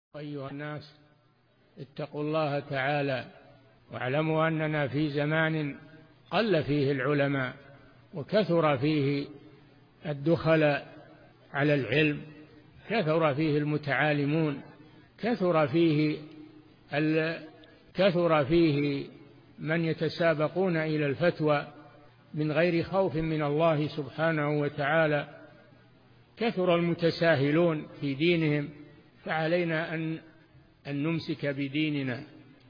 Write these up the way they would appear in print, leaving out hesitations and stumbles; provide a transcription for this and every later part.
أيها الناس، اتقوا الله تعالى واعلموا أننا في زمان قل فيه العلماء وكثر فيه الدخلاء على العلم، كثر فيه المتعالمون، كثر فيه من يتسابقون إلى الفتوى من غير خوف من الله سبحانه وتعالى، كثر المتساهلون في دينهم. فعلينا أن نمسك بديننا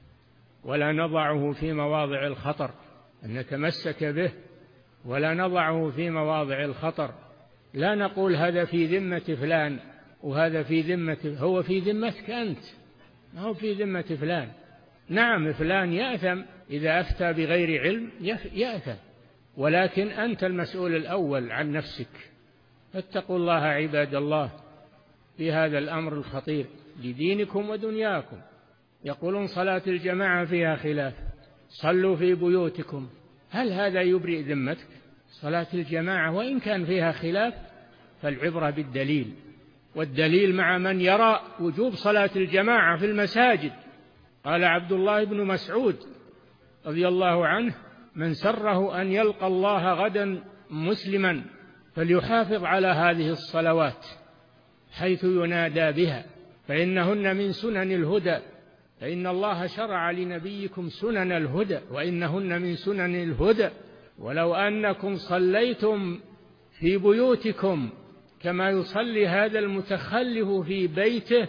ولا نضعه في مواضع الخطر، أن نتمسك به ولا نضعه في مواضع الخطر. لا نقول هذا في ذمة فلان وهذا في ذمة، هو في ذمتك أنت، ما هو في ذمة فلان. نعم فلان يأثم إذا أفتى بغير علم، يأثم، ولكن أنت المسؤول الأول عن نفسك. فاتقوا الله عباد الله في هذا الأمر الخطير لدينكم ودنياكم. يقولون صلاة الجماعة فيها خلاف، صلوا في بيوتكم. هل هذا يبرئ ذمتك؟ صلاة الجماعة وإن كان فيها خلاف فالعبرة بالدليل، والدليل مع من يرى وجوب صلاة الجماعة في المساجد. قال عبد الله بن مسعود رضي الله عنه: من سره أن يلقى الله غدا مسلما فليحافظ على هذه الصلوات حيث ينادى بها، فإنهن من سنن الهدى، فإن الله شرع لنبيكم سنن الهدى وإنهن من سنن الهدى، ولو أنكم صليتم في بيوتكم كما يصلي هذا المتخلف في بيته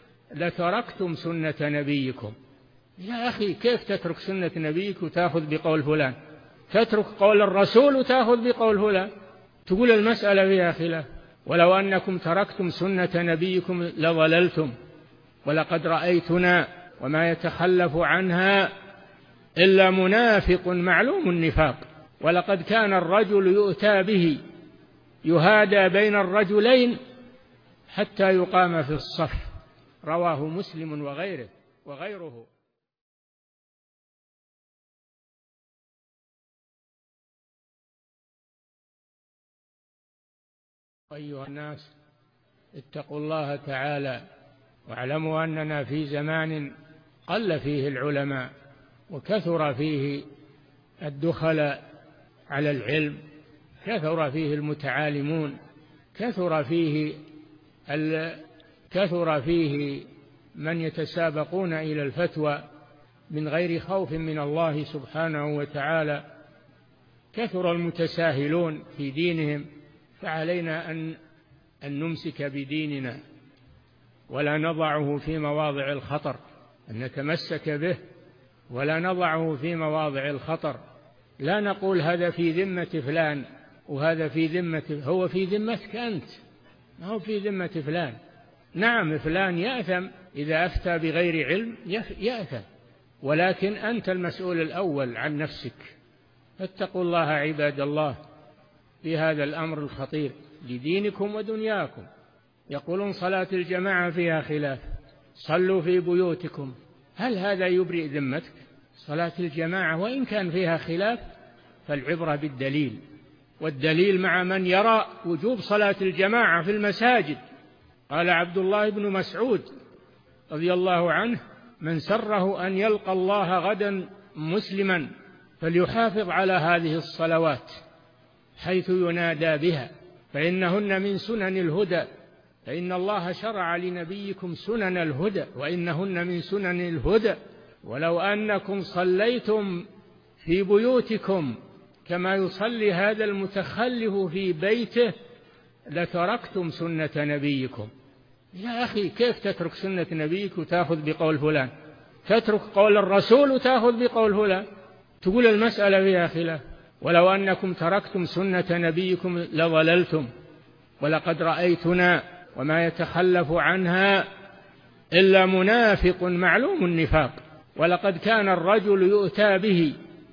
لتركتم سنة نبيكم. يا أخي، كيف تترك سنة نبيك وتأخذ بقول فلان؟ تترك قول الرسول وتأخذ بقول فلان؟ تقول المسألة فيها خلاف. ولو أنكم تركتم سنة نبيكم لضللتم، ولقد رأيتنا وما يتخلف عنها إلا منافق معلوم النفاق، ولقد كان الرجل يؤتى به يهادى بين الرجلين حتى يقام في الصف. رواه مسلم وغيره. أيها الناس، اتقوا الله تعالى واعلموا أننا في زمان قل فيه العلماء وكثر فيه الدخلاء على العلم، كثر فيه المتعالمون، كثر فيه من يتسابقون إلى الفتوى من غير خوف من الله سبحانه وتعالى، كثر المتساهلون في دينهم. فعلينا أن نمسك بديننا ولا نضعه في مواضع الخطر، أن نتمسك به ولا نضعه في مواضع الخطر. لا نقول هذا في ذمة فلان وهذا في ذمة، هو في ذمتك أنت، ما هو في ذمة فلان. نعم فلان يأثم إذا أفتى بغير علم، يأثم، ولكن أنت المسؤول الأول عن نفسك. فاتقوا الله عباد الله في هذا الأمر الخطير لدينكم ودنياكم. يقولون صلاة الجماعة فيها خلاف، صلوا في بيوتكم. هل هذا يبرئ ذمتك؟ صلاة الجماعة وإن كان فيها خلاف فالعبرة بالدليل، والدليل مع من يرى وجوب صلاة الجماعة في المساجد. قال عبد الله بن مسعود رضي الله عنه: من سره أن يلقى الله غدا مسلما فليحافظ على هذه الصلوات حيث ينادى بها، فإنهن من سنن الهدى، فإن الله شرع لنبيكم سنن الهدى وإنهن من سنن الهدى، ولو أنكم صليتم في بيوتكم كما يصلي هذا المتخلف في بيته لتركتم سنة نبيكم. يا أخي، كيف تترك سنة نبيك وتأخذ بقول فلان؟ تترك قول الرسول وتأخذ بقول فلان؟ تقول المسألة فيها خلاف. ولو أنكم تركتم سنة نبيكم لضللتم، ولقد رأيتنا وما يتخلف عنها إلا منافق معلوم النفاق، ولقد كان الرجل يؤتى به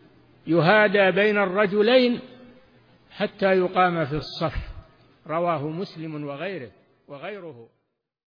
يهادى بين الرجلين حتى يقام في الصف. رواه مسلم وغيره.